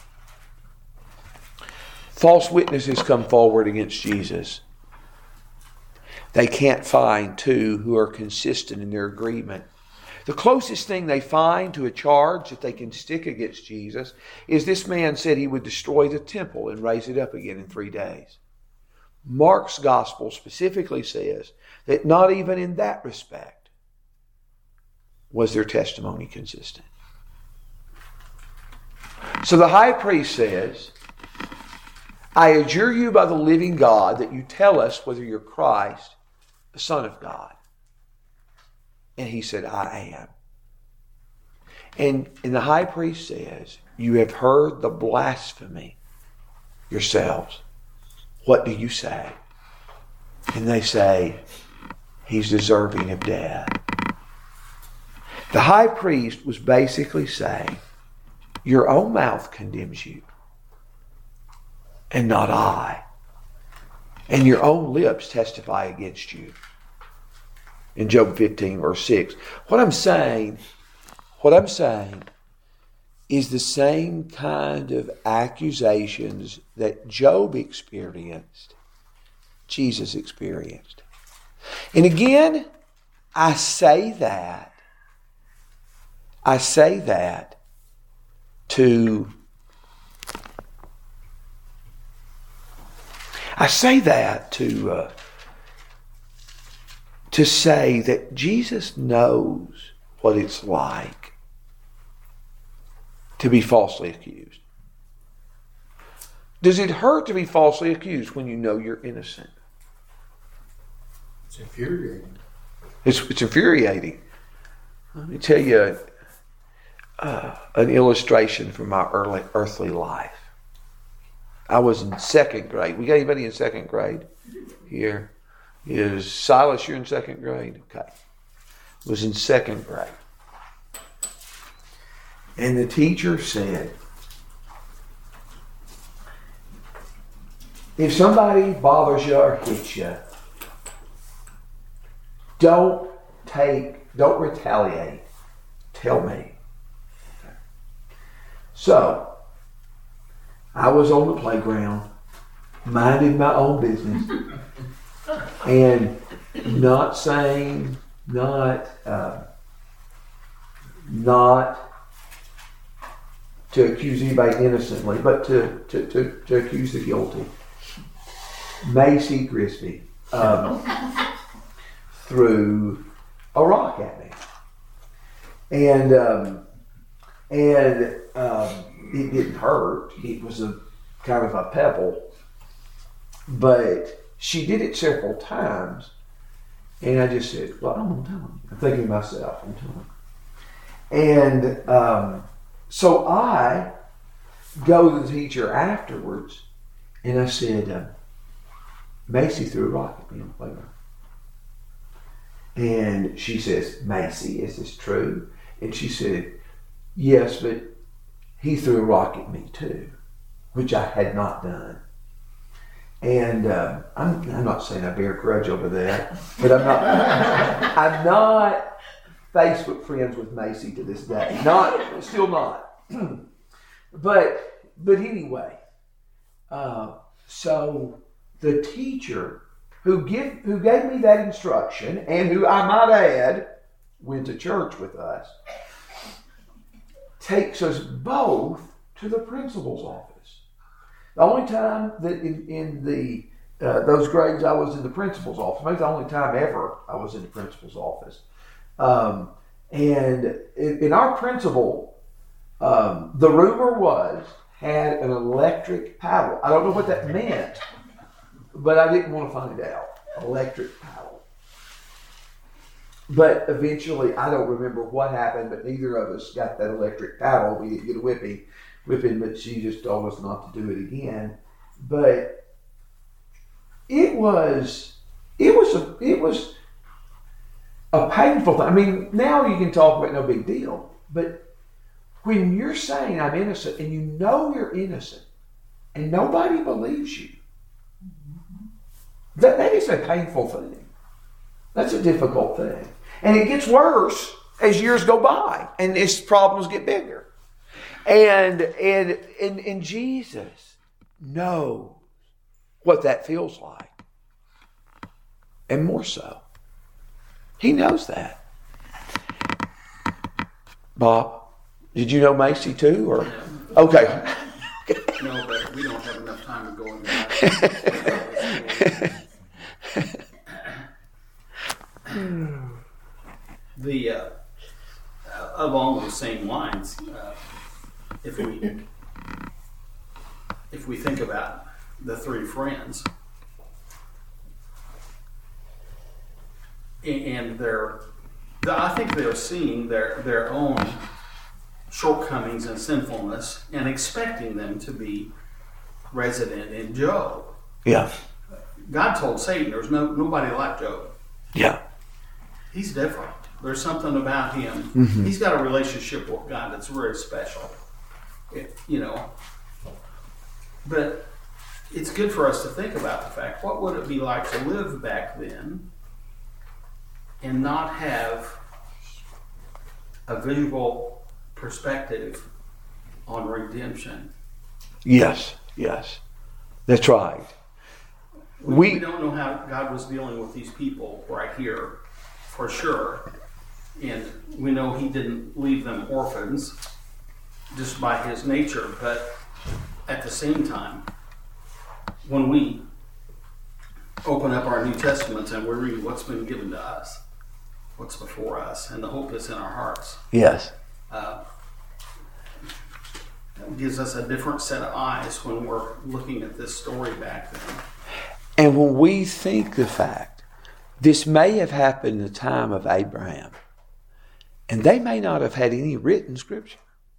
False witnesses come forward against Jesus. They can't find two who are consistent in their agreement. The closest thing they find to a charge that they can stick against Jesus is this man said he would destroy the temple and raise it up again in 3 days. Mark's gospel specifically says that not even in that respect was their testimony consistent. So the high priest says, I adjure you by the living God that you tell us whether you're Christ, the Son of God. And he said, I am. And the high priest says, you have heard the blasphemy yourselves. What do you say? And they say, he's deserving of death. The high priest was basically saying, your own mouth condemns you, and not I. And your own lips testify against you. In Job 15, verse 6. What I'm saying is the same kind of accusations that Job experienced, Jesus experienced. And again, I say that to say that Jesus knows what it's like to be falsely accused. Does it hurt to be falsely accused when you know you're innocent? It's infuriating. It's infuriating. Let me tell you an illustration from my earthly life. I was in second grade. We got anybody in second grade here? Is Silas, you're in second grade? Okay. Was in second grade. And the teacher said, if somebody bothers you or hits you, don't retaliate. Tell me. So, I was on the playground, minding my own business, and not to accuse anybody innocently, but to accuse the guilty. Macy Grisby threw a rock at me, and it didn't hurt. It was a kind of a pebble, but she did it several times, and I just said, well, I'm going to tell him. I'm thinking to myself, I'm telling him. And so I go to the teacher afterwards, and I said, Macy threw a rock at me on the playground. And she says, Macy, is this true? And she said, yes, but he threw a rock at me too, which I had not done. And I'm not saying I bear a grudge over that, but I'm not Facebook friends with Macy to this day. Still not. But anyway, so the teacher who gave me that instruction, and who I might add went to church with us, takes us both to the principal's office. The only time that in the those grades I was in the principal's office, maybe the only time ever I was in the principal's office. And in our principal, the rumor had an electric paddle. I don't know what that meant, but I didn't want to find out. Electric paddle. But eventually, I don't remember what happened, but neither of us got that electric paddle. We didn't get a whipping, but she just told us not to do it again. But it was a painful thing. I mean, now you can talk about no big deal, but when you're saying I'm innocent and you know you're innocent and nobody believes you, that is a painful thing. That's a difficult thing. And it gets worse as years go by and its problems get bigger. And Jesus knows what that feels like. And more so. He knows that. Bob, did you know Macy too? Or okay. No, but we don't have enough time to go into that. Along those same lines, if we think about the three friends, and I think they're seeing their own shortcomings and sinfulness and expecting them to be resident in Job. Yeah. God told Satan there's nobody like Job. Yeah. He's different. There's something about him. Mm-hmm. He's got a relationship with God that's very special. But it's good for us to think about the fact, what would it be like to live back then and not have a visual perspective on redemption? Yes. That's right. We don't know how God was dealing with these people right here, for sure. And we know He didn't leave them orphans just by His nature. But at the same time, when we open up our New Testaments and we read what's been given to us, what's before us, and the hope that's in our hearts. Yes. It gives us a different set of eyes when we're looking at this story back then. And when we think the fact, this may have happened in the time of Abraham, and they may not have had any written scripture.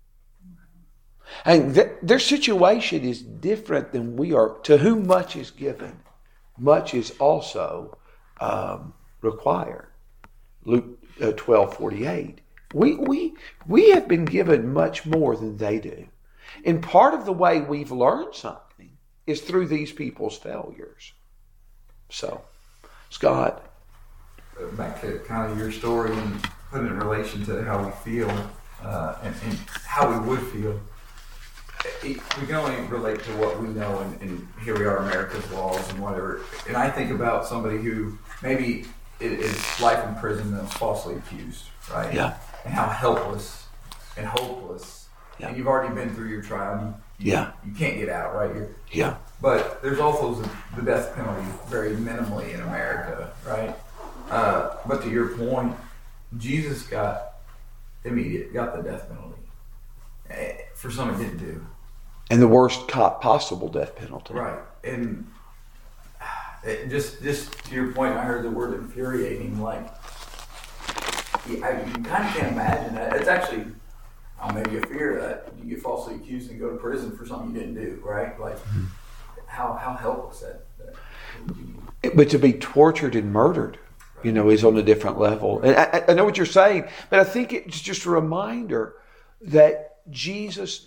And their situation is different than we are. To whom much is given, much is also required. Luke 12:48. We have been given much more than they do. And part of the way we've learned something is through these people's failures. So, Scott. Back to kind of your story and put it in relation to how we feel and how we would feel. We can only relate to what we know, and here we are, America's laws and whatever. And I think about somebody who maybe it is life in prison and is falsely accused, right? Yeah. And how helpless and hopeless. Yeah. And you've already been through your trial. You can't get out, right? But there's also the death penalty very minimally in America, right? But to your point, Jesus got the death penalty for something he didn't do. And the worst possible death penalty. Right. And just to your point, I heard the word infuriating. Like, you kind of can't imagine that. It's actually, maybe a fear that you get falsely accused and go to prison for something you didn't do, right? Like, how helpless that would be. But to be tortured and murdered, is on a different level. And I know what you're saying, but I think it's just a reminder that Jesus,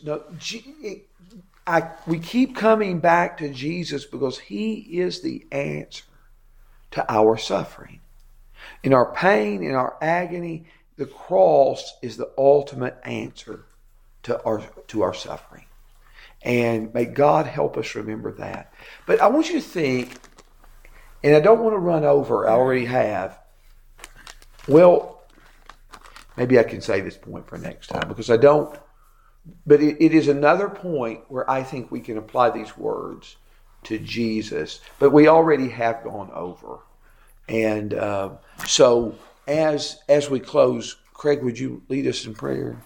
we keep coming back to Jesus because He is the answer to our suffering. In our pain, in our agony, the cross is the ultimate answer to our suffering. And may God help us remember that. But I want you to think, and I don't want to run over, I already have. Well, maybe I can say this point for next time because I don't. But it is another point where I think we can apply these words to Jesus. But we already have gone over. And so as we close, Craig, would you lead us in prayer?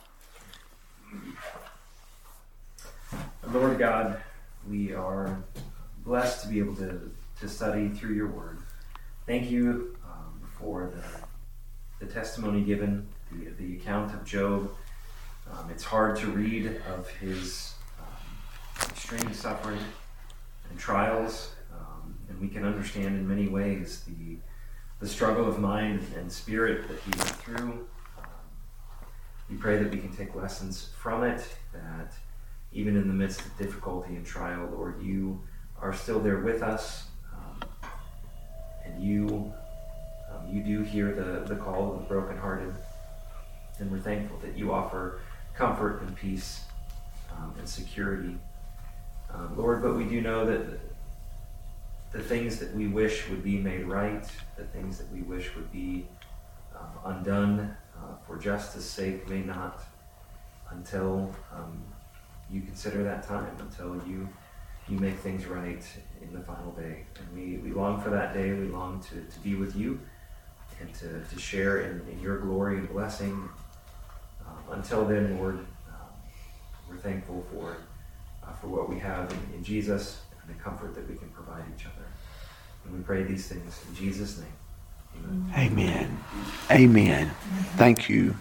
Lord God, we are blessed to be able to study through your word. Thank you for the testimony given, the account of Job. It's hard to read of his extreme suffering and trials, and we can understand in many ways the struggle of mind and spirit that he went through. We pray that we can take lessons from it, that even in the midst of difficulty and trial, Lord, you are still there with us, and you do hear the call of the brokenhearted, and we're thankful that you offer comfort and peace and security. Lord, but we do know that the things that we wish would be made right, the things that we wish would be undone for justice' sake may not until you consider that time, until you make things right in the final day. And we long for that day. We long to be with you and to share in your glory and blessing. Until then, Lord, we're thankful for what we have in Jesus and the comfort that we can provide each other. And we pray these things in Jesus' name. Amen. Amen. Amen. Thank you.